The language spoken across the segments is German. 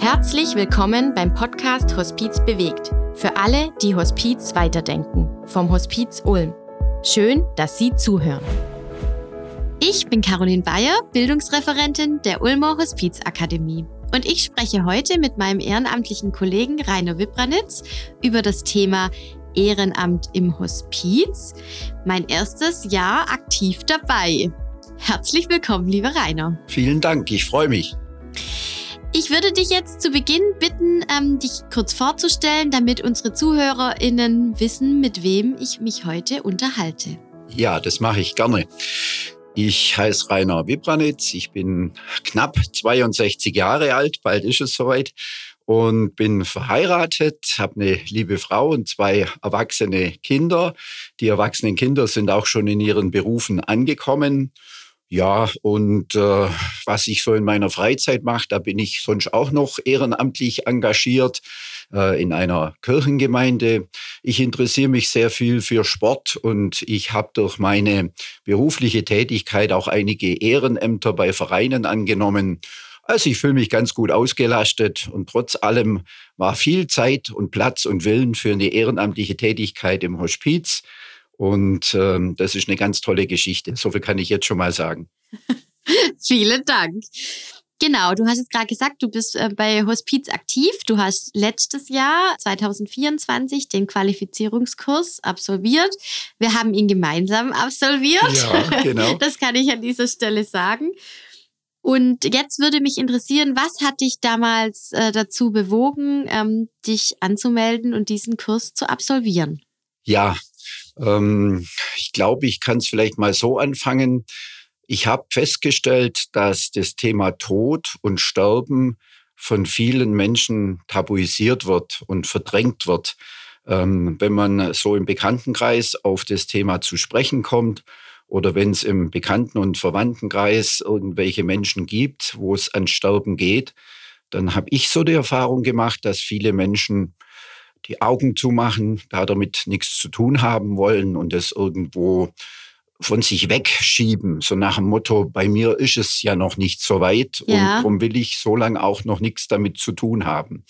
Herzlich willkommen beim Podcast Hospiz bewegt. Für alle, die Hospiz weiterdenken. Vom Hospiz Ulm. Schön, dass Sie zuhören. Ich bin Caroline Bayer, Bildungsreferentin der Ulmer Hospizakademie. Und ich spreche heute mit meinem ehrenamtlichen Kollegen Rainer Wipranitz über das Thema Ehrenamt im Hospiz. Mein erstes Jahr aktiv dabei. Herzlich willkommen, lieber Rainer. Vielen Dank, ich freue mich. Ich würde dich jetzt zu Beginn bitten, dich kurz vorzustellen, damit unsere ZuhörerInnen wissen, mit wem ich mich heute unterhalte. Ja, das mache ich gerne. Ich heiße Rainer Wipranitz, ich bin knapp 62 Jahre alt, bald ist es soweit, und bin verheiratet, habe eine liebe Frau und 2 erwachsene Kinder. Die erwachsenen Kinder sind auch schon in ihren Berufen angekommen. Ja, und was ich so in meiner Freizeit mache, da bin ich sonst auch noch ehrenamtlich engagiert in einer Kirchengemeinde. Ich interessiere mich sehr viel für Sport und ich habe durch meine berufliche Tätigkeit auch einige Ehrenämter bei Vereinen angenommen. Also ich fühle mich ganz gut ausgelastet und trotz allem war viel Zeit und Platz und Willen für eine ehrenamtliche Tätigkeit im Hospiz. Und das ist eine ganz tolle Geschichte. So viel kann ich jetzt schon mal sagen. Vielen Dank. Genau, du hast es gerade gesagt, du bist bei Hospiz aktiv. Du hast letztes Jahr, 2024, den Qualifizierungskurs absolviert. Wir haben ihn gemeinsam absolviert. Ja, genau. Das kann ich an dieser Stelle sagen. Und jetzt würde mich interessieren, was hat dich damals dazu bewogen, dich anzumelden und diesen Kurs zu absolvieren? Ja, ich glaube, ich kann es vielleicht mal so anfangen. Ich habe festgestellt, dass das Thema Tod und Sterben von vielen Menschen tabuisiert wird und verdrängt wird. Wenn man so im Bekanntenkreis auf das Thema zu sprechen kommt oder wenn es im Bekannten- und Verwandtenkreis irgendwelche Menschen gibt, wo es an Sterben geht, dann habe ich so die Erfahrung gemacht, dass viele Menschen die Augen zumachen, da damit nichts zu tun haben wollen und es irgendwo von sich wegschieben. So nach dem Motto, bei mir ist es ja noch nicht so weit und darum will ich so lange auch noch nichts damit zu tun haben.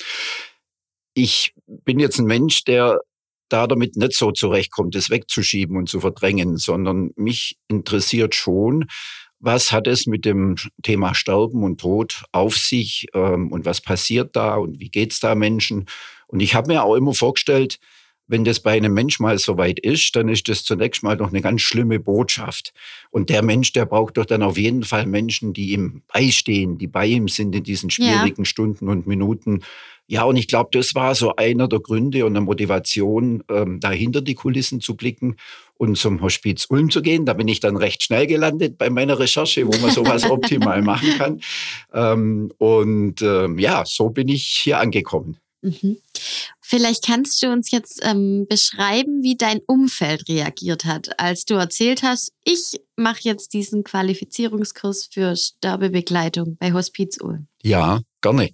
Ich bin jetzt ein Mensch, der da damit nicht so zurechtkommt, es wegzuschieben und zu verdrängen, sondern mich interessiert schon, was hat es mit dem Thema Sterben und Tod auf sich und was passiert da und wie geht's da Menschen? Und ich habe mir auch immer vorgestellt, wenn das bei einem Mensch mal so weit ist, dann ist das zunächst mal noch eine ganz schlimme Botschaft. Und der Mensch, der braucht doch dann auf jeden Fall Menschen, die ihm beistehen, die bei ihm sind in diesen schwierigen Stunden und Minuten. Ja, und ich glaube, das war so einer der Gründe und eine Motivation, da hinter die Kulissen zu blicken und zum Hospiz Ulm zu gehen. Da bin ich dann recht schnell gelandet bei meiner Recherche, wo man sowas optimal machen kann. Ja, so bin ich hier angekommen. Mhm. Vielleicht kannst du uns jetzt beschreiben, wie dein Umfeld reagiert hat, als du erzählt hast, ich mache jetzt diesen Qualifizierungskurs für Sterbebegleitung bei Hospiz Ulm. Ja, gerne.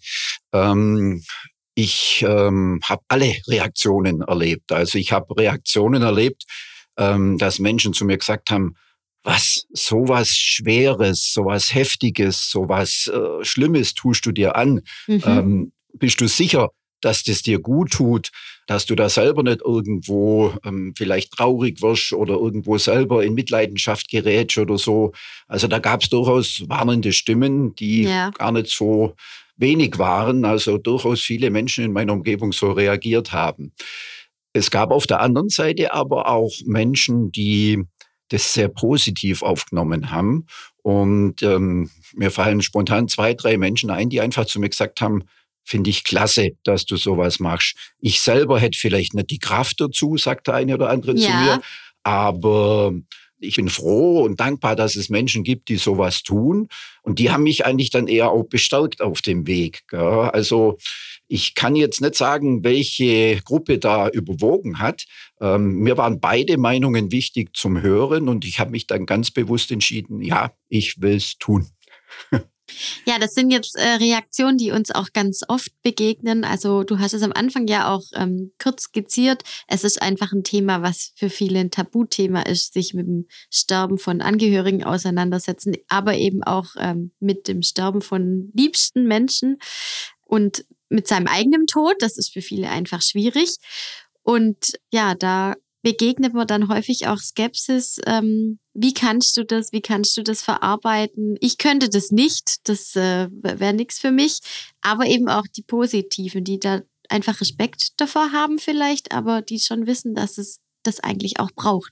Ich habe alle Reaktionen erlebt. Also ich habe Reaktionen erlebt, dass Menschen zu mir gesagt haben, was, sowas Schweres, sowas Heftiges, sowas Schlimmes tust du dir an. Bist du sicher, dass das dir gut tut, dass du da selber nicht irgendwo vielleicht traurig wirst oder irgendwo selber in Mitleidenschaft gerätst oder so. Also da gab es durchaus warnende Stimmen, die gar nicht so wenig waren. Also durchaus viele Menschen in meiner Umgebung so reagiert haben. Es gab auf der anderen Seite aber auch Menschen, die das sehr positiv aufgenommen haben. Und mir fallen spontan 2, 3 Menschen ein, die einfach zu mir gesagt haben, finde ich klasse, dass du sowas machst. Ich selber hätte vielleicht nicht die Kraft dazu, sagt der eine oder andere zu mir. Aber ich bin froh und dankbar, dass es Menschen gibt, die sowas tun. Und die haben mich eigentlich dann eher auch bestärkt auf dem Weg. Gell? Also ich kann jetzt nicht sagen, welche Gruppe da überwogen hat. Mir waren beide Meinungen wichtig zum Hören und ich habe mich dann ganz bewusst entschieden, ja, ich will es tun. Ja, das sind jetzt Reaktionen, die uns auch ganz oft begegnen. Also du hast es am Anfang ja auch kurz skizziert. Es ist einfach ein Thema, was für viele ein Tabuthema ist, sich mit dem Sterben von Angehörigen auseinandersetzen, aber eben auch mit dem Sterben von liebsten Menschen. Und mit seinem eigenen Tod. Das ist für viele einfach schwierig. Und ja, da begegnet man dann häufig auch Skepsis. Wie kannst du das verarbeiten? Ich könnte das nicht, das wäre nichts für mich. Aber eben auch die Positiven, die da einfach Respekt davor haben vielleicht, aber die schon wissen, dass es das eigentlich auch braucht.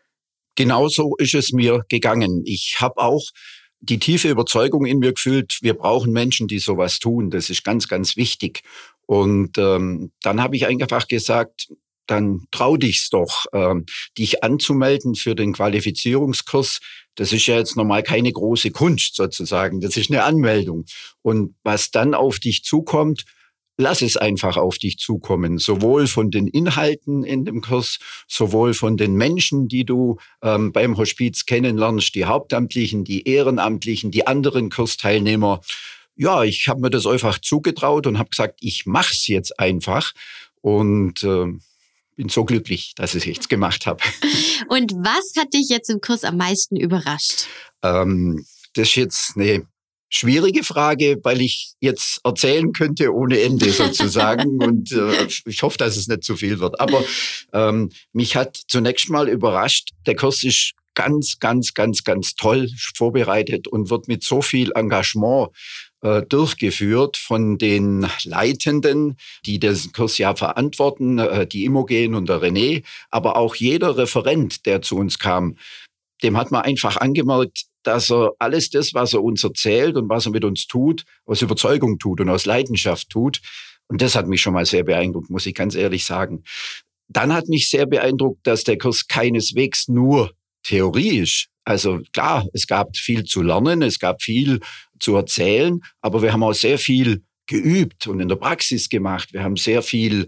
Genauso ist es mir gegangen. Ich habe auch die tiefe Überzeugung in mir gefühlt, wir brauchen Menschen, die sowas tun. Das ist ganz, ganz wichtig. Und dann habe ich einfach gesagt, dann trau dich's doch, dich anzumelden für den Qualifizierungskurs. Das ist ja jetzt normal keine große Kunst sozusagen. Das ist eine Anmeldung. Und was dann auf dich zukommt, lass es einfach auf dich zukommen. Sowohl von den Inhalten in dem Kurs, sowohl von den Menschen, die du beim Hospiz kennenlernst, die Hauptamtlichen, die Ehrenamtlichen, die anderen Kursteilnehmer. Ja, ich habe mir das einfach zugetraut und habe gesagt, ich mach's jetzt einfach. Und bin so glücklich, dass ich es jetzt gemacht habe. Und was hat dich jetzt im Kurs am meisten überrascht? Das ist jetzt eine schwierige Frage, weil ich jetzt erzählen könnte ohne Ende sozusagen. Und ich hoffe, dass es nicht zu viel wird. Aber mich hat zunächst mal überrascht, der Kurs ist ganz, ganz, ganz, ganz toll vorbereitet und wird mit so viel Engagement durchgeführt von den Leitenden, die den Kurs ja verantworten, die Imogen und der René, aber auch jeder Referent, der zu uns kam, dem hat man einfach angemerkt, dass er alles das, was er uns erzählt und was er mit uns tut, aus Überzeugung tut und aus Leidenschaft tut. Und das hat mich schon mal sehr beeindruckt, muss ich ganz ehrlich sagen. Dann hat mich sehr beeindruckt, dass der Kurs keineswegs nur Theorie ist. Also klar, es gab viel zu lernen, es gab viel zu erzählen, aber wir haben auch sehr viel geübt und in der Praxis gemacht. Wir haben sehr viel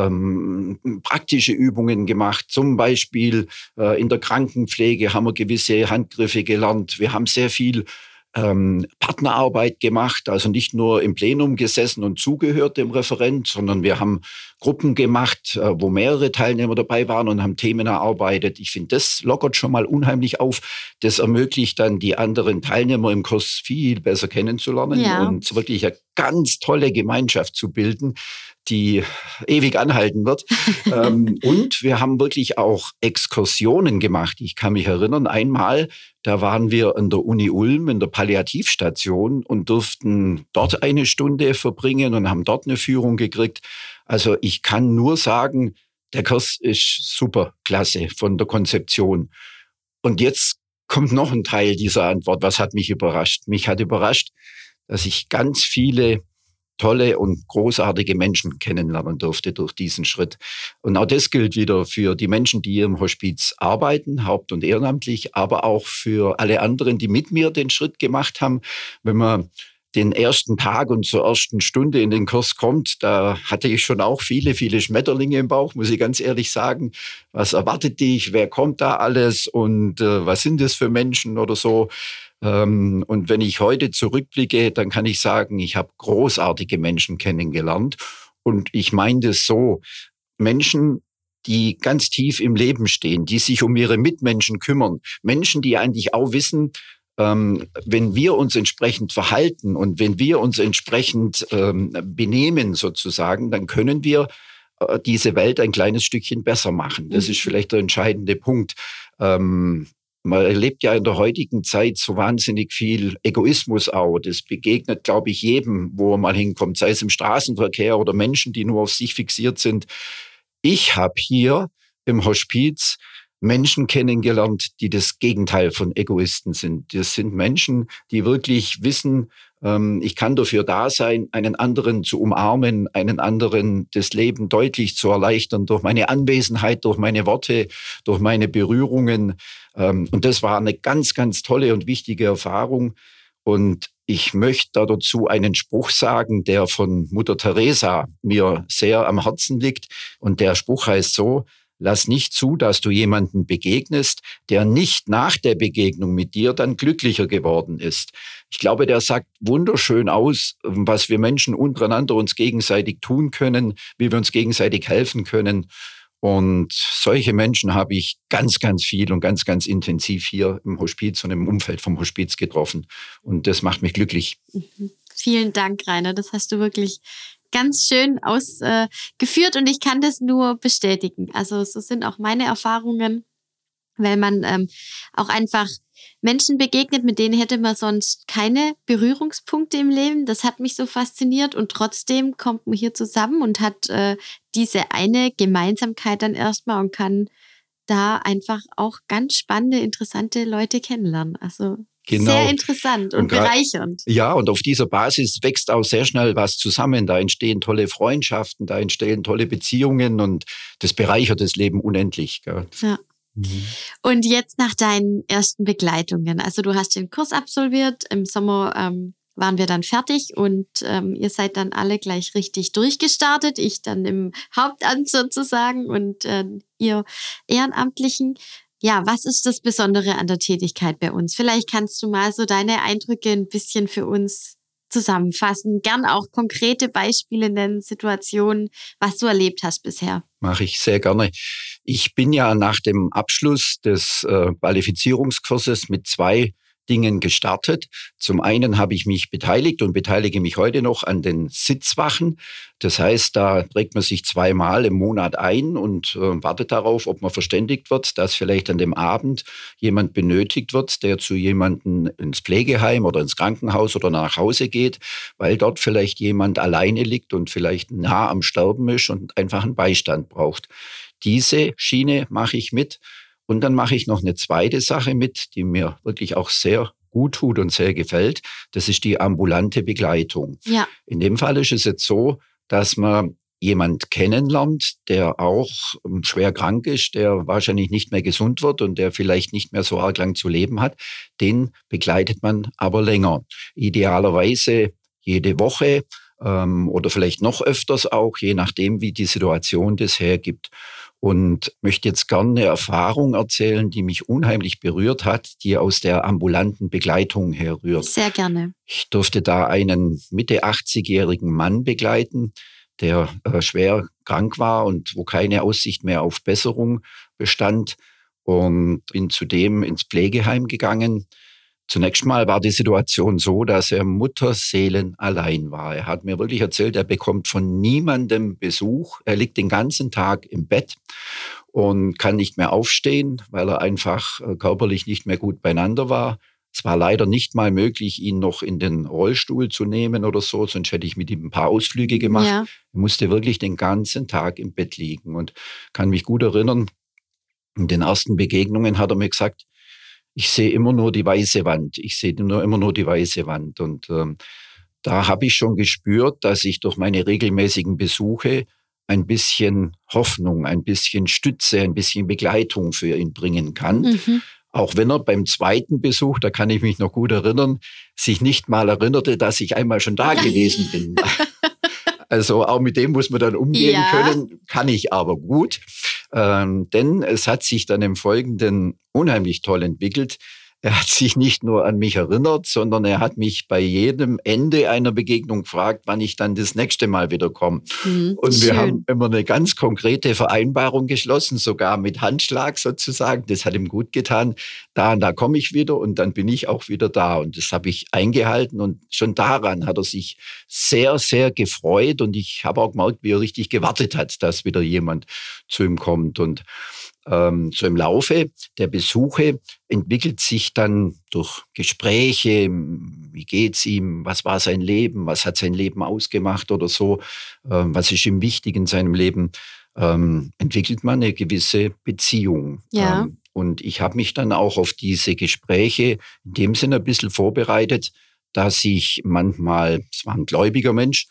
praktische Übungen gemacht. Zum Beispiel in der Krankenpflege haben wir gewisse Handgriffe gelernt. Wir haben sehr viel Partnerarbeit gemacht, also nicht nur im Plenum gesessen und zugehört dem Referent, sondern wir haben Gruppen gemacht, wo mehrere Teilnehmer dabei waren und haben Themen erarbeitet. Ich finde, das lockert schon mal unheimlich auf. Das ermöglicht dann die anderen Teilnehmer im Kurs viel besser kennenzulernen und wirklich eine ganz tolle Gemeinschaft zu bilden, die ewig anhalten wird. Und wir haben wirklich auch Exkursionen gemacht. Ich kann mich erinnern, einmal, da waren wir an der Uni Ulm in der Palliativstation und durften dort eine Stunde verbringen und haben dort eine Führung gekriegt. Also ich kann nur sagen, der Kurs ist super klasse von der Konzeption. Und jetzt kommt noch ein Teil dieser Antwort. Was hat mich überrascht? Mich hat überrascht, dass ich ganz viele tolle und großartige Menschen kennenlernen durfte durch diesen Schritt. Und auch das gilt wieder für die Menschen, die hier im Hospiz arbeiten, haupt- und ehrenamtlich, aber auch für alle anderen, die mit mir den Schritt gemacht haben. Wenn man den ersten Tag und zur ersten Stunde in den Kurs kommt, da hatte ich schon auch viele, viele Schmetterlinge im Bauch, muss ich ganz ehrlich sagen. Was erwartet dich? Wer kommt da alles? Und was sind das für Menschen oder so? Und wenn ich heute zurückblicke, dann kann ich sagen, ich habe großartige Menschen kennengelernt. Und ich meine das so, Menschen, die ganz tief im Leben stehen, die sich um ihre Mitmenschen kümmern. Menschen, die eigentlich auch wissen, wenn wir uns entsprechend verhalten und wenn wir uns entsprechend benehmen sozusagen, dann können wir diese Welt ein kleines Stückchen besser machen. Das ist vielleicht der entscheidende Punkt. Man erlebt ja in der heutigen Zeit so wahnsinnig viel Egoismus auch. Das begegnet, glaube ich, jedem, wo er mal hinkommt, sei es im Straßenverkehr oder Menschen, die nur auf sich fixiert sind. Ich habe hier im Hospiz Menschen kennengelernt, die das Gegenteil von Egoisten sind. Das sind Menschen, die wirklich wissen, ich kann dafür da sein, einen anderen zu umarmen, einen anderen das Leben deutlich zu erleichtern durch meine Anwesenheit, durch meine Worte, durch meine Berührungen. Und das war eine ganz, ganz tolle und wichtige Erfahrung. Und ich möchte dazu einen Spruch sagen, der von Mutter Teresa mir sehr am Herzen liegt. Und der Spruch heißt so: Lass nicht zu, dass du jemandem begegnest, der nicht nach der Begegnung mit dir dann glücklicher geworden ist. Ich glaube, der sagt wunderschön aus, was wir Menschen untereinander uns gegenseitig tun können, wie wir uns gegenseitig helfen können. Und solche Menschen habe ich ganz, ganz viel und ganz, ganz intensiv hier im Hospiz und im Umfeld vom Hospiz getroffen. Und das macht mich glücklich. Vielen Dank, Rainer. Das hast du wirklich ganz schön ausgeführt und ich kann das nur bestätigen. Also so sind auch meine Erfahrungen, weil man auch einfach Menschen begegnet, mit denen hätte man sonst keine Berührungspunkte im Leben. Das hat mich so fasziniert und trotzdem kommt man hier zusammen und hat diese eine Gemeinsamkeit dann erstmal und kann da einfach auch ganz spannende, interessante Leute kennenlernen. Also genau. Sehr interessant und bereichernd. Ja, und auf dieser Basis wächst auch sehr schnell was zusammen. Da entstehen tolle Freundschaften, da entstehen tolle Beziehungen und das bereichert das Leben unendlich. Gell? Ja. Und jetzt nach deinen ersten Begleitungen. Also du hast den Kurs absolviert, im Sommer waren wir dann fertig und ihr seid dann alle gleich richtig durchgestartet. Ich dann im Hauptamt sozusagen und ihr Ehrenamtlichen. Ja, was ist das Besondere an der Tätigkeit bei uns? Vielleicht kannst du mal so deine Eindrücke ein bisschen für uns zusammenfassen. Gern auch konkrete Beispiele nennen, Situationen, was du erlebt hast bisher. Mache ich sehr gerne. Ich bin ja nach dem Abschluss des Qualifizierungskurses mit 2 Dingen gestartet. Zum einen habe ich mich beteiligt und beteilige mich heute noch an den Sitzwachen. Das heißt, da trägt man sich 2-mal im Monat ein und wartet darauf, ob man verständigt wird, dass vielleicht an dem Abend jemand benötigt wird, der zu jemandem ins Pflegeheim oder ins Krankenhaus oder nach Hause geht, weil dort vielleicht jemand alleine liegt und vielleicht nah am Sterben ist und einfach einen Beistand braucht. Diese Schiene mache ich mit. Und dann mache ich noch eine zweite Sache mit, die mir wirklich auch sehr gut tut und sehr gefällt. Das ist die ambulante Begleitung. Ja. In dem Fall ist es jetzt so, dass man jemand kennenlernt, der auch schwer krank ist, der wahrscheinlich nicht mehr gesund wird und der vielleicht nicht mehr so arg lang zu leben hat. Den begleitet man aber länger. Idealerweise jede Woche oder vielleicht noch öfters auch, je nachdem, wie die Situation das hergibt. Und möchte jetzt gerne eine Erfahrung erzählen, die mich unheimlich berührt hat, die aus der ambulanten Begleitung herrührt. Sehr gerne. Ich durfte da einen Mitte 80-jährigen Mann begleiten, der schwer krank war und wo keine Aussicht mehr auf Besserung bestand. Und bin zudem ins Pflegeheim gegangen. Zunächst mal war die Situation so, dass er mutterseelenallein war. Er hat mir wirklich erzählt, er bekommt von niemandem Besuch. Er liegt den ganzen Tag im Bett und kann nicht mehr aufstehen, weil er einfach körperlich nicht mehr gut beieinander war. Es war leider nicht mal möglich, ihn noch in den Rollstuhl zu nehmen oder so, sonst hätte ich mit ihm ein paar Ausflüge gemacht. Ja. Er musste wirklich den ganzen Tag im Bett liegen und kann mich gut erinnern, in den ersten Begegnungen hat er mir gesagt, ich sehe immer nur die weiße Wand. Ich sehe immer nur die weiße Wand. Und da habe ich schon gespürt, dass ich durch meine regelmäßigen Besuche ein bisschen Hoffnung, ein bisschen Stütze, ein bisschen Begleitung für ihn bringen kann. Mhm. Auch wenn er beim zweiten Besuch, da kann ich mich noch gut erinnern, sich nicht mal erinnerte, dass ich einmal schon da gewesen bin. Also auch mit dem muss man dann umgehen können, kann ich aber gut. Denn es hat sich dann im Folgenden unheimlich toll entwickelt. Er hat sich nicht nur an mich erinnert, sondern er hat mich bei jedem Ende einer Begegnung gefragt, wann ich dann das nächste Mal wieder komme. Und wir haben immer eine ganz konkrete Vereinbarung geschlossen, sogar mit Handschlag sozusagen. Das hat ihm gut getan. Da und da komme ich wieder und dann bin ich auch wieder da. Und das habe ich eingehalten und schon daran hat er sich sehr, sehr gefreut. Und ich habe auch gemerkt, wie er richtig gewartet hat, dass wieder jemand zu ihm kommt. Und so im Laufe der Besuche entwickelt sich dann durch Gespräche, wie geht's ihm, was war sein Leben, was hat sein Leben ausgemacht oder so, was ist ihm wichtig in seinem Leben, entwickelt man eine gewisse Beziehung. Ja. Und ich habe mich dann auch auf diese Gespräche in dem Sinne ein bisschen vorbereitet, dass ich manchmal, es war ein gläubiger Mensch,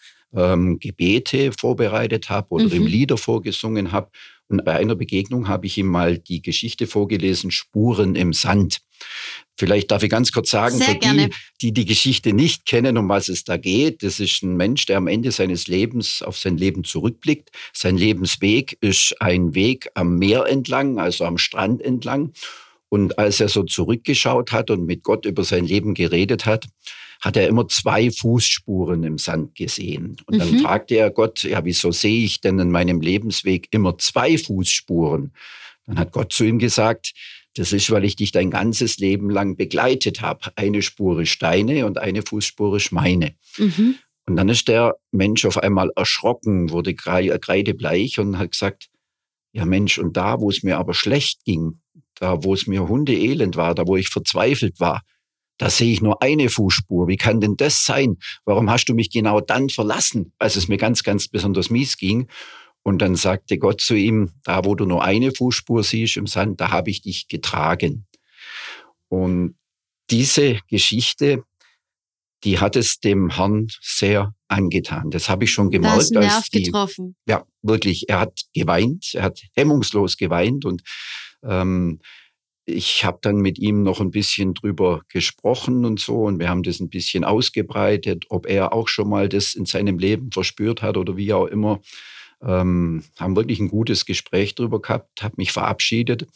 Gebete vorbereitet habe oder ihm Lieder vorgesungen habe. Und bei einer Begegnung habe ich ihm mal die Geschichte vorgelesen, Spuren im Sand. Vielleicht darf ich ganz kurz sagen, für die die Geschichte nicht kennen, um was es da geht. Das ist ein Mensch, der am Ende seines Lebens auf sein Leben zurückblickt. Sein Lebensweg ist ein Weg am Meer entlang, also am Strand entlang. Und als er so zurückgeschaut hat und mit Gott über sein Leben geredet hat, hat er immer 2 Fußspuren im Sand gesehen. Und dann fragte er Gott, ja, wieso sehe ich denn in meinem Lebensweg immer 2 Fußspuren? Dann hat Gott zu ihm gesagt, das ist, weil ich dich dein ganzes Leben lang begleitet habe. Eine Spur ist deine und eine Fußspur ist meine. Und dann ist der Mensch auf einmal erschrocken, wurde kreidebleich und hat gesagt, ja Mensch, und da, wo es mir aber schlecht ging, da, wo es mir hundeelend war, da, wo ich verzweifelt war, da sehe ich nur eine Fußspur. Wie kann denn das sein? Warum hast du mich genau dann verlassen, als es mir ganz, ganz besonders mies ging? Und dann sagte Gott zu ihm, da, wo du nur eine Fußspur siehst im Sand, da habe ich dich getragen. Und diese Geschichte, die hat es dem Herrn sehr angetan. Das habe ich schon gemerkt. Da ist ein Nerv getroffen. Ja, wirklich. Er hat geweint. Er hat hemmungslos geweint. Und ich habe dann mit ihm noch ein bisschen drüber gesprochen und so. Und wir haben das ein bisschen ausgebreitet, ob er auch schon mal das in seinem Leben verspürt hat oder wie auch immer. Haben wirklich ein gutes Gespräch drüber gehabt, habe mich verabschiedet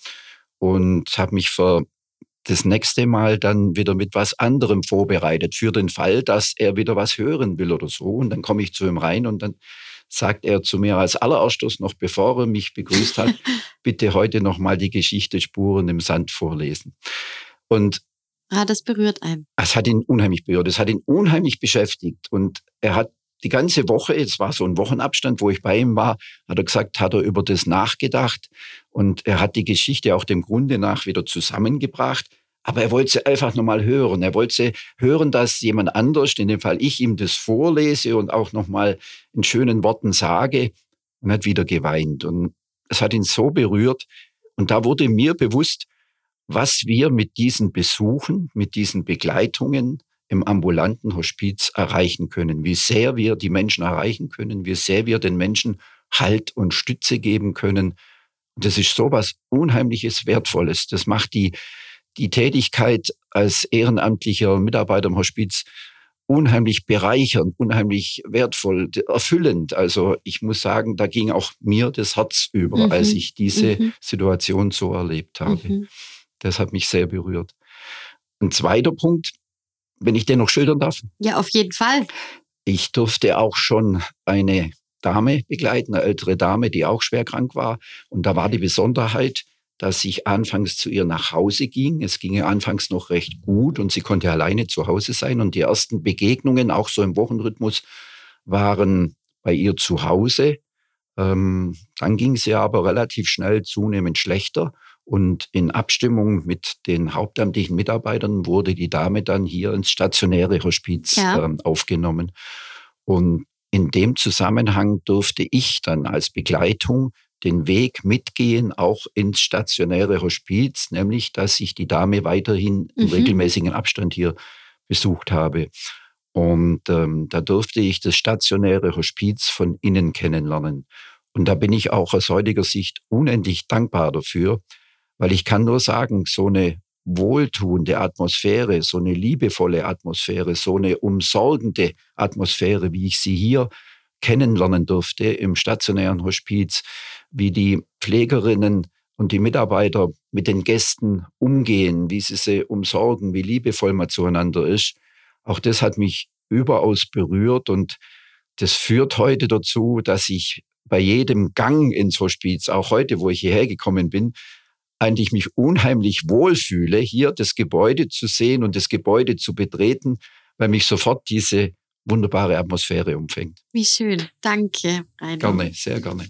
und habe mich für das nächste Mal dann wieder mit was anderem vorbereitet, für den Fall, dass er wieder was hören will oder so. Und dann komme ich zu ihm rein und dann sagt er zu mir als allererstes, noch bevor er mich begrüßt hat, bitte heute noch mal die Geschichte Spuren im Sand vorlesen. Und das berührt einen. Es hat ihn unheimlich berührt, es hat ihn unheimlich beschäftigt. Und er hat die ganze Woche, es war so ein Wochenabstand, wo ich bei ihm war, hat er gesagt, hat er über das nachgedacht und er hat die Geschichte auch dem Grunde nach wieder zusammengebracht. Aber er wollte sie einfach nochmal hören. Er wollte hören, dass jemand anders, in dem Fall ich, ihm das vorlese und auch nochmal in schönen Worten sage, und hat wieder geweint. Und es hat ihn so berührt. Und da wurde mir bewusst, was wir mit diesen Besuchen, mit diesen Begleitungen im ambulanten Hospiz erreichen können, wie sehr wir die Menschen erreichen können, wie sehr wir den Menschen Halt und Stütze geben können. Und das ist sowas Unheimliches, Wertvolles. Das macht die Tätigkeit als ehrenamtlicher Mitarbeiter im Hospiz unheimlich bereichernd, unheimlich wertvoll, erfüllend. Also ich muss sagen, da ging auch mir das Herz über, als ich diese Situation so erlebt habe. Das hat mich sehr berührt. Ein zweiter Punkt, wenn ich den noch schildern darf. Ja, auf jeden Fall. Ich durfte auch schon eine Dame begleiten, eine ältere Dame, die auch schwer krank war. Und da war die Besonderheit, dass ich anfangs zu ihr nach Hause ging. Es ging ihr anfangs noch recht gut und sie konnte alleine zu Hause sein. Und die ersten Begegnungen, auch so im Wochenrhythmus, waren bei ihr zu Hause. Dann ging es ihr aber relativ schnell zunehmend schlechter. Und in Abstimmung mit den hauptamtlichen Mitarbeitern wurde die Dame dann hier ins stationäre Hospiz aufgenommen. Und in dem Zusammenhang durfte ich dann als Begleitung den Weg mitgehen, auch ins stationäre Hospiz, nämlich, dass ich die Dame weiterhin im regelmäßigen Abstand hier besucht habe. Und da durfte ich das stationäre Hospiz von innen kennenlernen. Und da bin ich auch aus heutiger Sicht unendlich dankbar dafür, weil ich kann nur sagen, so eine wohltuende Atmosphäre, so eine liebevolle Atmosphäre, so eine umsorgende Atmosphäre, wie ich sie hier kennenlernen durfte im stationären Hospiz, wie die Pflegerinnen und die Mitarbeiter mit den Gästen umgehen, wie sie umsorgen, wie liebevoll man zueinander ist. Auch das hat mich überaus berührt und das führt heute dazu, dass ich bei jedem Gang ins Hospiz, auch heute, wo ich hierher gekommen bin, eigentlich mich unheimlich wohlfühle, hier das Gebäude zu sehen und das Gebäude zu betreten, weil mich sofort diese wunderbare Atmosphäre umfängt. Wie schön. Danke, Rainer. Gerne, sehr gerne.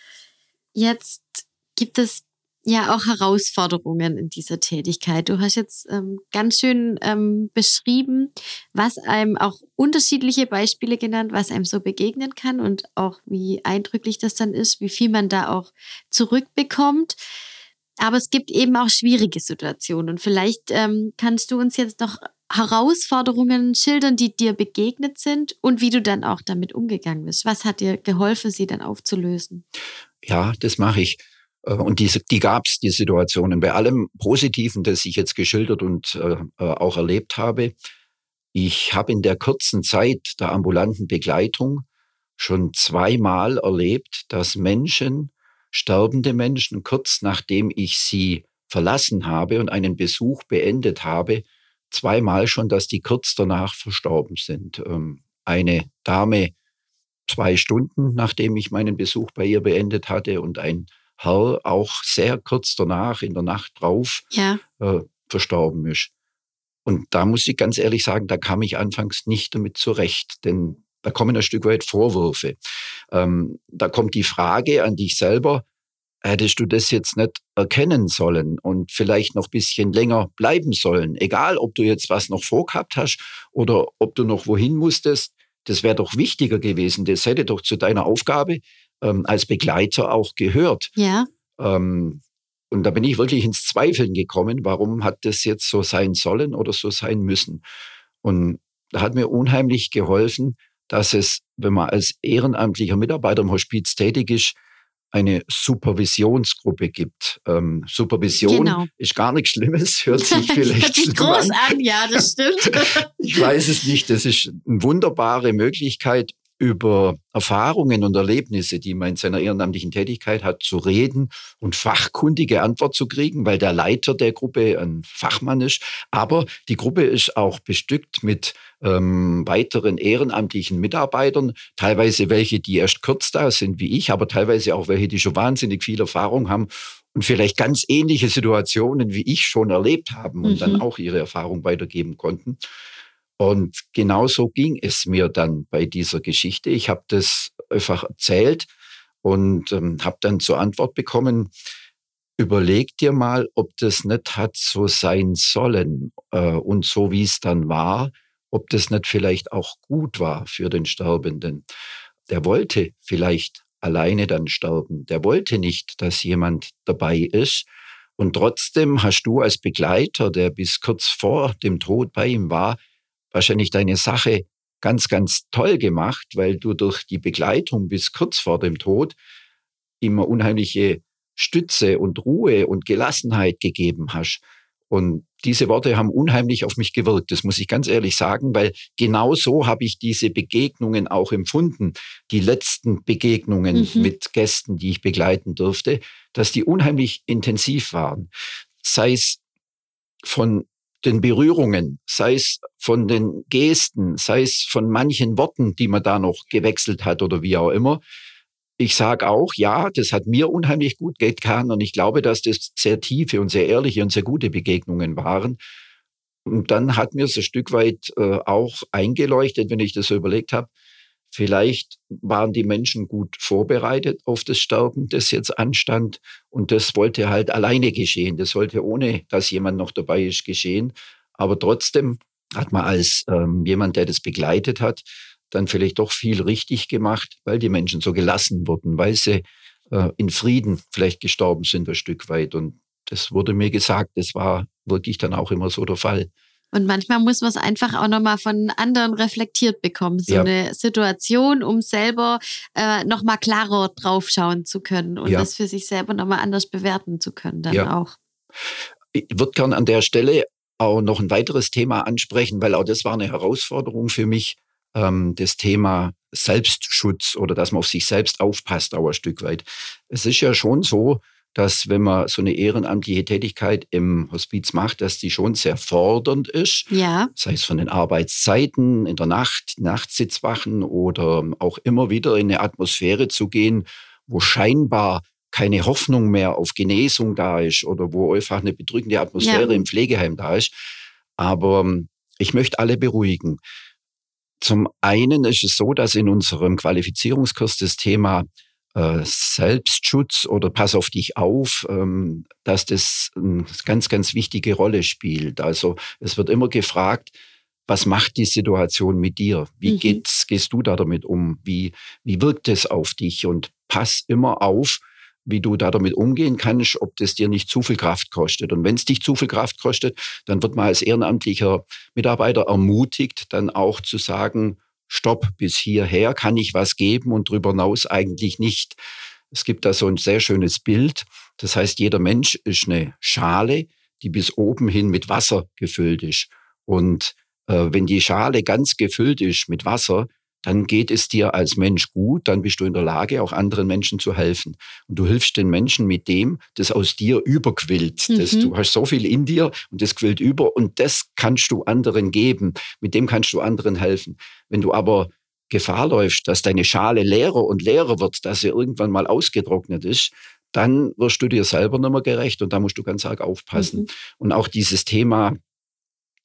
Jetzt gibt es ja auch Herausforderungen in dieser Tätigkeit. Du hast jetzt ganz schön beschrieben, was einem auch unterschiedliche Beispiele genannt, was einem so begegnen kann und auch wie eindrücklich das dann ist, wie viel man da auch zurückbekommt. Aber es gibt eben auch schwierige Situationen. Und vielleicht kannst du uns jetzt noch Herausforderungen schildern, die dir begegnet sind und wie du dann auch damit umgegangen bist. Was hat dir geholfen, sie dann aufzulösen? Ja, das mache ich. Und die gab es, die Situationen. Bei allem Positiven, das ich jetzt geschildert und auch erlebt habe. Ich habe in der kurzen Zeit der ambulanten Begleitung schon 2-mal erlebt, dass sterbende Menschen, kurz nachdem ich sie verlassen habe und einen Besuch beendet habe, 2-mal schon, dass die kurz danach verstorben sind. Eine Dame 2 Stunden, nachdem ich meinen Besuch bei ihr beendet hatte und ein Herr auch sehr kurz danach, in der Nacht drauf, verstorben ist. Und da muss ich ganz ehrlich sagen, da kam ich anfangs nicht damit zurecht, denn da kommen ein Stück weit Vorwürfe. Da kommt die Frage an dich selber, hättest du das jetzt nicht erkennen sollen und vielleicht noch ein bisschen länger bleiben sollen? Egal, ob du jetzt was noch vorgehabt hast oder ob du noch wohin musstest, das wäre doch wichtiger gewesen. Das hätte doch zu deiner Aufgabe als Begleiter auch gehört. Ja. Und da bin ich wirklich ins Zweifeln gekommen, warum hat das jetzt so sein sollen oder so sein müssen? Und da hat mir unheimlich geholfen, dass es, wenn man als ehrenamtlicher Mitarbeiter im Hospiz tätig ist, eine Supervisionsgruppe gibt. Supervision ist gar nichts Schlimmes, hört sich vielleicht schlimm groß an. Ja, das stimmt. Ich weiß es nicht. Das ist eine wunderbare Möglichkeit, über Erfahrungen und Erlebnisse, die man in seiner ehrenamtlichen Tätigkeit hat, zu reden und fachkundige Antwort zu kriegen, weil der Leiter der Gruppe ein Fachmann ist. Aber die Gruppe ist auch bestückt mit weiteren ehrenamtlichen Mitarbeitern, teilweise welche, die erst kurz da sind wie ich, aber teilweise auch welche, die schon wahnsinnig viel Erfahrung haben und vielleicht ganz ähnliche Situationen wie ich schon erlebt haben und dann auch ihre Erfahrung weitergeben konnten. Und genauso ging es mir dann bei dieser Geschichte. Ich habe das einfach erzählt und habe dann zur Antwort bekommen, überleg dir mal, ob das nicht hat so sein sollen und so wie es dann war, ob das nicht vielleicht auch gut war für den Sterbenden. Der wollte vielleicht alleine dann sterben. Der wollte nicht, dass jemand dabei ist. Und trotzdem hast du als Begleiter, der bis kurz vor dem Tod bei ihm war, wahrscheinlich deine Sache ganz, ganz toll gemacht, weil du durch die Begleitung bis kurz vor dem Tod immer unheimliche Stütze und Ruhe und Gelassenheit gegeben hast. Und diese Worte haben unheimlich auf mich gewirkt, das muss ich ganz ehrlich sagen, weil genau so habe ich diese Begegnungen auch empfunden. Die letzten Begegnungen mit Gästen, die ich begleiten durfte, dass die unheimlich intensiv waren. Sei es von den Berührungen, sei es von den Gesten, sei es von manchen Worten, die man da noch gewechselt hat oder wie auch immer. Ich sage auch, ja, das hat mir unheimlich gut getan und ich glaube, dass das sehr tiefe und sehr ehrliche und sehr gute Begegnungen waren. Und dann hat mir es ein Stück weit auch eingeleuchtet, wenn ich das so überlegt habe, vielleicht waren die Menschen gut vorbereitet auf das Sterben, das jetzt anstand. Und das wollte halt alleine geschehen. Das sollte ohne, dass jemand noch dabei ist, geschehen. Aber trotzdem hat man als jemand, der das begleitet hat, dann vielleicht doch viel richtig gemacht, weil die Menschen so gelassen wurden, weil sie in Frieden vielleicht gestorben sind ein Stück weit. Und das wurde mir gesagt, das war wirklich dann auch immer so der Fall. Und manchmal muss man es einfach auch nochmal von anderen reflektiert bekommen, so eine Situation, um selber nochmal klarer draufschauen zu können und das für sich selber nochmal anders bewerten zu können dann auch. Ich würde gerne an der Stelle auch noch ein weiteres Thema ansprechen, weil auch das war eine Herausforderung für mich, das Thema Selbstschutz oder dass man auf sich selbst aufpasst, auch ein Stück weit. Es ist ja schon so, dass wenn man so eine ehrenamtliche Tätigkeit im Hospiz macht, dass die schon sehr fordernd ist. Ja. Sei es von den Arbeitszeiten, in der Nacht, Nachtsitzwachen oder auch immer wieder in eine Atmosphäre zu gehen, wo scheinbar keine Hoffnung mehr auf Genesung da ist oder wo einfach eine bedrückende Atmosphäre im Pflegeheim da ist. Aber ich möchte alle beruhigen. Zum einen ist es so, dass in unserem Qualifizierungskurs das Thema Selbstschutz oder Pass auf dich auf, dass das eine ganz, ganz wichtige Rolle spielt. Also es wird immer gefragt, was macht die Situation mit dir? Wie gehst du da damit um? Wie wirkt es auf dich? Und pass immer auf, wie du da damit umgehen kannst, ob das dir nicht zu viel Kraft kostet. Und wenn es dich zu viel Kraft kostet, dann wird man als ehrenamtlicher Mitarbeiter ermutigt, dann auch zu sagen, Stopp, bis hierher kann ich was geben und darüber hinaus eigentlich nicht. Es gibt da so ein sehr schönes Bild. Das heißt, jeder Mensch ist eine Schale, die bis oben hin mit Wasser gefüllt ist. Und wenn die Schale ganz gefüllt ist mit Wasser, dann geht es dir als Mensch gut, dann bist du in der Lage, auch anderen Menschen zu helfen. Und du hilfst den Menschen mit dem, das aus dir überquillt. Du hast so viel in dir und das quillt über und das kannst du anderen geben. Mit dem kannst du anderen helfen. Wenn du aber Gefahr läufst, dass deine Schale leerer und leerer wird, dass sie irgendwann mal ausgetrocknet ist, dann wirst du dir selber nicht mehr gerecht und da musst du ganz arg aufpassen. Und auch dieses Thema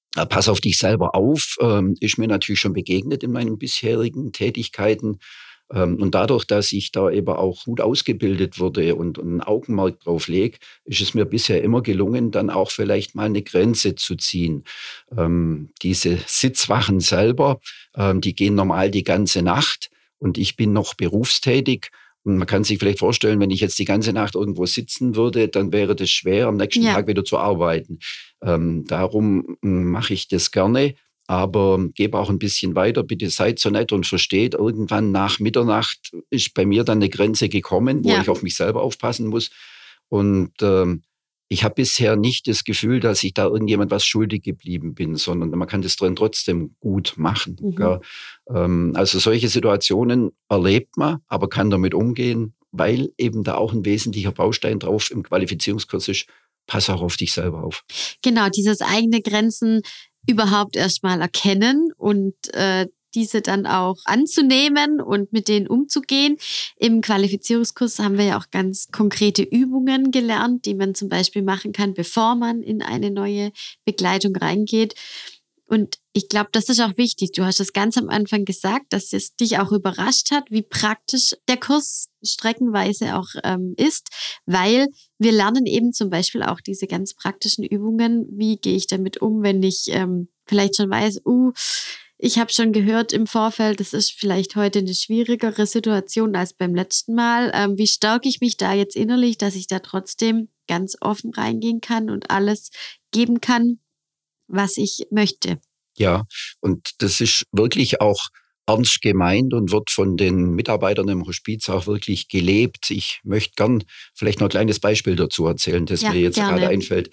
Pass auf dich selber auf, ist mir natürlich schon begegnet in meinen bisherigen Tätigkeiten. Und dadurch, dass ich da eben auch gut ausgebildet wurde und ein Augenmerk drauf lege, ist es mir bisher immer gelungen, dann auch vielleicht mal eine Grenze zu ziehen. Diese Sitzwachen selber, die gehen normal die ganze Nacht und ich bin noch berufstätig. Und man kann sich vielleicht vorstellen, wenn ich jetzt die ganze Nacht irgendwo sitzen würde, dann wäre das schwer, am nächsten Tag wieder zu arbeiten. Darum mache ich das gerne. Aber gebe auch ein bisschen weiter, bitte seid so nett und versteht, irgendwann nach Mitternacht ist bei mir dann eine Grenze gekommen, wo ich auf mich selber aufpassen muss. Und ich habe bisher nicht das Gefühl, dass ich da irgendjemand was schuldig geblieben bin, sondern man kann das drin trotzdem gut machen. Also solche Situationen erlebt man, aber kann damit umgehen, weil eben da auch ein wesentlicher Baustein drauf im Qualifizierungskurs ist, pass auch auf dich selber auf. Genau, dieses eigene Grenzen überhaupt erstmal erkennen und diese dann auch anzunehmen und mit denen umzugehen. Im Qualifizierungskurs haben wir ja auch ganz konkrete Übungen gelernt, die man zum Beispiel machen kann, bevor man in eine neue Begleitung reingeht. Und ich glaube, das ist auch wichtig. Du hast das ganz am Anfang gesagt, dass es dich auch überrascht hat, wie praktisch der Kurs streckenweise auch ist, weil wir lernen eben zum Beispiel auch diese ganz praktischen Übungen. Wie gehe ich damit um, wenn ich vielleicht schon weiß, ich habe schon gehört im Vorfeld, das ist vielleicht heute eine schwierigere Situation als beim letzten Mal. Wie stärke ich mich da jetzt innerlich, dass ich da trotzdem ganz offen reingehen kann und alles geben kann, was ich möchte. Ja, und das ist wirklich auch ernst gemeint und wird von den Mitarbeitern im Hospiz auch wirklich gelebt. Ich möchte gern vielleicht noch ein kleines Beispiel dazu erzählen, das mir jetzt gerade einfällt.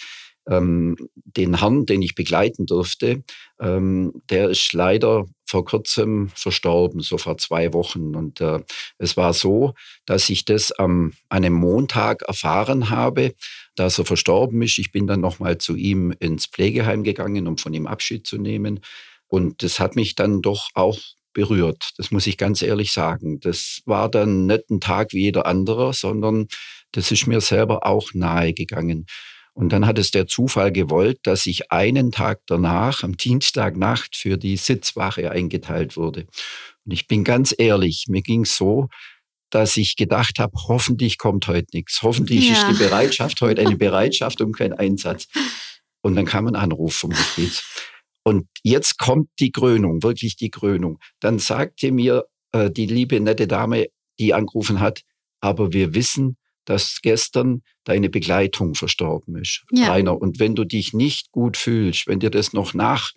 Den Herrn, den ich begleiten durfte, der ist leider vor kurzem verstorben, so vor 2 Wochen. Und es war so, dass ich das an einem Montag erfahren habe, dass er verstorben ist. Ich bin dann nochmal zu ihm ins Pflegeheim gegangen, um von ihm Abschied zu nehmen. Und das hat mich dann doch auch berührt. Das muss ich ganz ehrlich sagen. Das war dann nicht ein Tag wie jeder andere, sondern das ist mir selber auch nahe gegangen. Und dann hat es der Zufall gewollt, dass ich einen Tag danach, am Dienstagnacht, für die Sitzwache eingeteilt wurde. Und ich bin ganz ehrlich, mir ging es so, dass ich gedacht habe, hoffentlich kommt heute nichts. Hoffentlich ist die Bereitschaft heute eine Bereitschaft und kein Einsatz. Und dann kam ein Anruf vom Hospiz. Und jetzt kommt die Krönung, wirklich die Krönung. Dann sagte mir die liebe, nette Dame, die angerufen hat, aber wir wissen, dass gestern deine Begleitung verstorben ist, Rainer. Und wenn du dich nicht gut fühlst, wenn dir das noch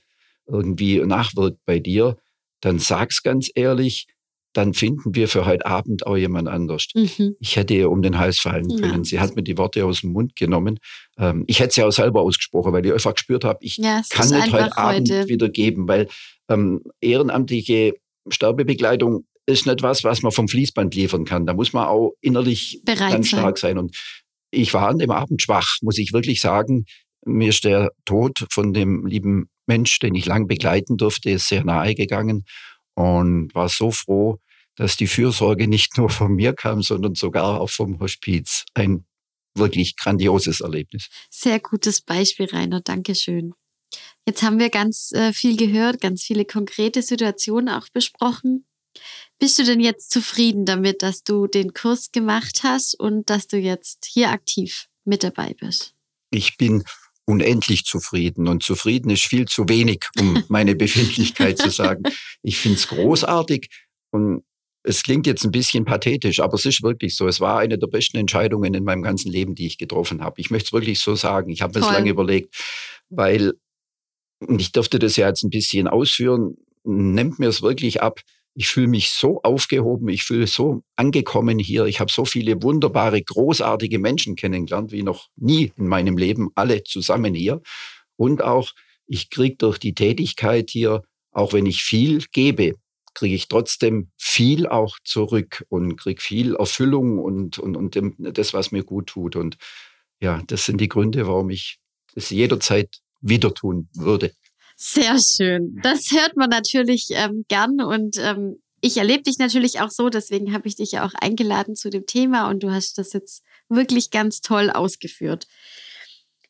nachwirkt bei dir, dann sag's ganz ehrlich, dann finden wir für heute Abend auch jemand anders. Ich hätte ihr um den Hals fallen können. Sie hat mir die Worte aus dem Mund genommen. Ich hätte sie auch selber ausgesprochen, weil ich einfach gespürt habe, ich kann nicht heute Abend wieder geben, weil ehrenamtliche Sterbebegleitung ist nicht was man vom Fließband liefern kann. Da muss man auch innerlich ganz stark sein. Und ich war an dem Abend schwach, muss ich wirklich sagen. Mir ist der Tod von dem lieben Mensch, den ich lang begleiten durfte, sehr nahe gegangen und war so froh, dass die Fürsorge nicht nur von mir kam, sondern sogar auch vom Hospiz. Ein wirklich grandioses Erlebnis. Sehr gutes Beispiel, Rainer. Dankeschön. Jetzt haben wir ganz viel gehört, ganz viele konkrete Situationen auch besprochen. Bist du denn jetzt zufrieden damit, dass du den Kurs gemacht hast und dass du jetzt hier aktiv mit dabei bist? Ich bin unendlich zufrieden und zufrieden ist viel zu wenig, um meine Befindlichkeit zu sagen. Ich finde es großartig und es klingt jetzt ein bisschen pathetisch, aber es ist wirklich so. Es war eine der besten Entscheidungen in meinem ganzen Leben, die ich getroffen habe. Ich möchte es wirklich so sagen. Ich habe mir das lange überlegt, weil, und ich durfte das ja jetzt ein bisschen ausführen, nimmt mir es wirklich ab. Ich fühle mich so aufgehoben, ich fühle so angekommen hier. Ich habe so viele wunderbare, großartige Menschen kennengelernt, wie noch nie in meinem Leben, alle zusammen hier. Und auch, ich kriege durch die Tätigkeit hier, auch wenn ich viel gebe, kriege ich trotzdem viel auch zurück und kriege viel Erfüllung und das, was mir gut tut. Und ja, das sind die Gründe, warum ich es jederzeit wieder tun würde. Sehr schön. Das hört man natürlich gern und ich erlebe dich natürlich auch so, deswegen habe ich dich ja auch eingeladen zu dem Thema und du hast das jetzt wirklich ganz toll ausgeführt.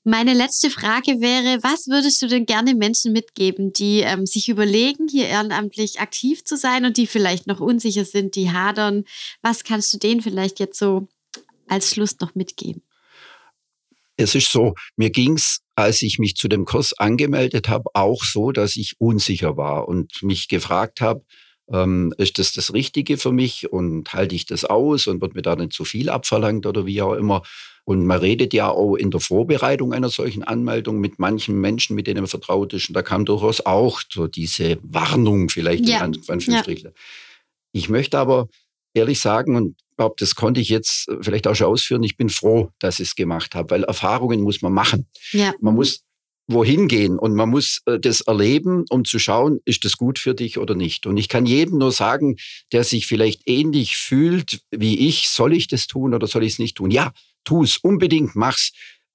Meine letzte Frage wäre, was würdest du denn gerne Menschen mitgeben, die sich überlegen, hier ehrenamtlich aktiv zu sein und die vielleicht noch unsicher sind, die hadern? Was kannst du denen vielleicht jetzt so als Schluss noch mitgeben? Es ist so, mir ging's, als ich mich zu dem Kurs angemeldet habe, auch so, dass ich unsicher war und mich gefragt habe, ist das Richtige für mich und halte ich das aus und wird mir da nicht zu viel abverlangt oder wie auch immer. Und man redet ja auch in der Vorbereitung einer solchen Anmeldung mit manchen Menschen, mit denen man vertraut ist. Und da kam durchaus auch so diese Warnung vielleicht in Anführungsstrichen. Ja. Ich möchte aber ehrlich sagen, und ich glaube, das konnte ich jetzt vielleicht auch schon ausführen, ich bin froh, dass ich es gemacht habe, weil Erfahrungen muss man machen. Ja. Man muss wohin gehen und man muss das erleben, um zu schauen, ist das gut für dich oder nicht. Und ich kann jedem nur sagen, der sich vielleicht ähnlich fühlt wie ich, soll ich das tun oder soll ich es nicht tun? Ja, tu es, unbedingt, mach's.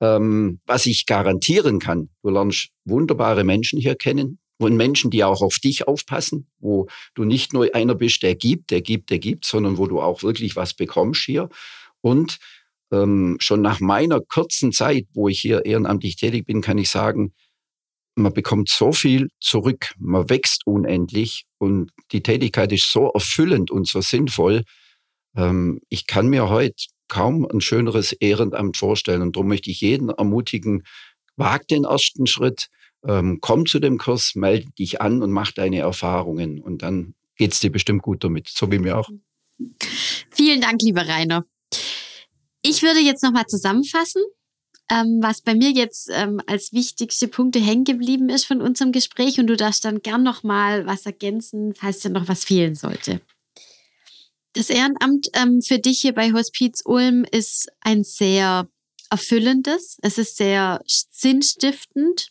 Was ich garantieren kann, du lernst wunderbare Menschen hier kennen und Menschen, die auch auf dich aufpassen, wo du nicht nur einer bist, der gibt, sondern wo du auch wirklich was bekommst hier. Und schon nach meiner kurzen Zeit, wo ich hier ehrenamtlich tätig bin, kann ich sagen, man bekommt so viel zurück, man wächst unendlich und die Tätigkeit ist so erfüllend und so sinnvoll. Ich kann mir heute kaum ein schöneres Ehrenamt vorstellen und darum möchte ich jeden ermutigen, wag den ersten Schritt, komm zu dem Kurs, melde dich an und mach deine Erfahrungen und dann geht's dir bestimmt gut damit, so wie mir auch. Vielen Dank, lieber Rainer. Ich würde jetzt nochmal zusammenfassen, was bei mir jetzt als wichtigste Punkte hängen geblieben ist von unserem Gespräch und du darfst dann gern nochmal was ergänzen, falls dir noch was fehlen sollte. Das Ehrenamt für dich hier bei Hospiz Ulm ist ein sehr erfüllendes, es ist sehr sinnstiftend.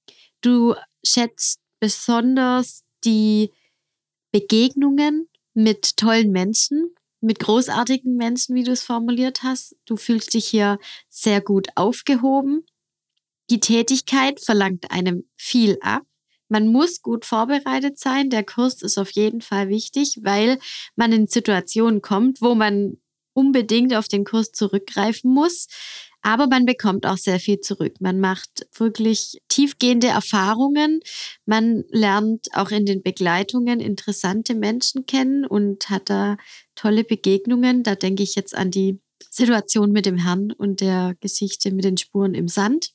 Du schätzt besonders die Begegnungen mit tollen Menschen, mit großartigen Menschen, wie du es formuliert hast. Du fühlst dich hier sehr gut aufgehoben. Die Tätigkeit verlangt einem viel ab. Man muss gut vorbereitet sein. Der Kurs ist auf jeden Fall wichtig, weil man in Situationen kommt, wo man unbedingt auf den Kurs zurückgreifen muss. Aber man bekommt auch sehr viel zurück. Man macht wirklich tiefgehende Erfahrungen. Man lernt auch in den Begleitungen interessante Menschen kennen und hat da tolle Begegnungen. Da denke ich jetzt an die Situation mit dem Herrn und der Geschichte mit den Spuren im Sand.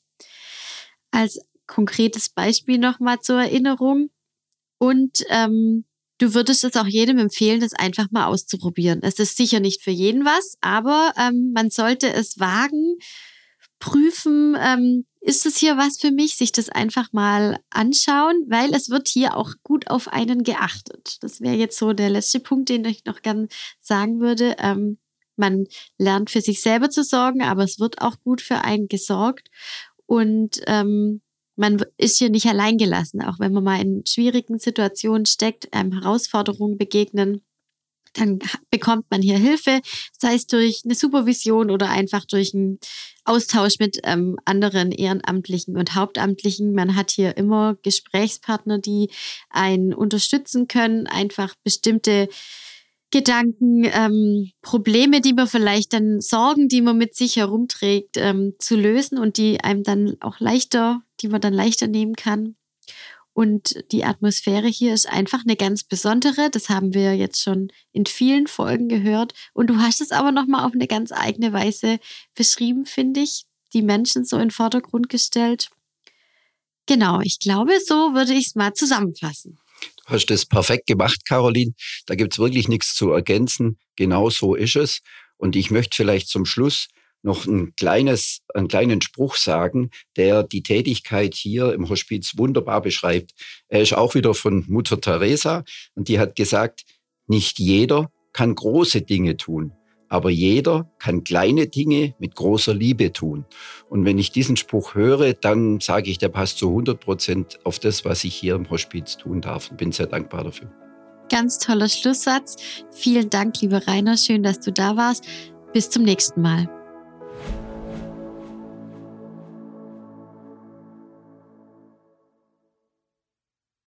Als konkretes Beispiel nochmal zur Erinnerung. Und du würdest es auch jedem empfehlen, das einfach mal auszuprobieren. Es ist sicher nicht für jeden was, aber man sollte es wagen, prüfen, ist es hier was für mich, sich das einfach mal anschauen, weil es wird hier auch gut auf einen geachtet. Das wäre jetzt so der letzte Punkt, den ich noch gern sagen würde. Man lernt für sich selber zu sorgen, aber es wird auch gut für einen gesorgt und man ist hier nicht allein gelassen, auch wenn man mal in schwierigen Situationen steckt, Herausforderungen begegnen, dann bekommt man hier Hilfe, sei es durch eine Supervision oder einfach durch einen Austausch mit anderen Ehrenamtlichen und Hauptamtlichen. Man hat hier immer Gesprächspartner, die einen unterstützen können, einfach bestimmte Gedanken, Probleme, die man vielleicht dann Sorgen, die man mit sich herumträgt, zu lösen und die einem dann auch die man dann leichter nehmen kann. Und die Atmosphäre hier ist einfach eine ganz besondere. Das haben wir jetzt schon in vielen Folgen gehört. Und du hast es aber nochmal auf eine ganz eigene Weise beschrieben, finde ich. Die Menschen so in den Vordergrund gestellt. Genau, ich glaube, so würde ich es mal zusammenfassen. Du hast das perfekt gemacht, Caroline. Da gibt es wirklich nichts zu ergänzen. Genau so ist es. Und ich möchte vielleicht zum Schluss noch einen kleinen Spruch sagen, der die Tätigkeit hier im Hospiz wunderbar beschreibt. Er ist auch wieder von Mutter Teresa und die hat gesagt, nicht jeder kann große Dinge tun, aber jeder kann kleine Dinge mit großer Liebe tun. Und wenn ich diesen Spruch höre, dann sage ich, der passt zu 100% auf das, was ich hier im Hospiz tun darf und bin sehr dankbar dafür. Ganz toller Schlusssatz. Vielen Dank, lieber Rainer. Schön, dass du da warst. Bis zum nächsten Mal.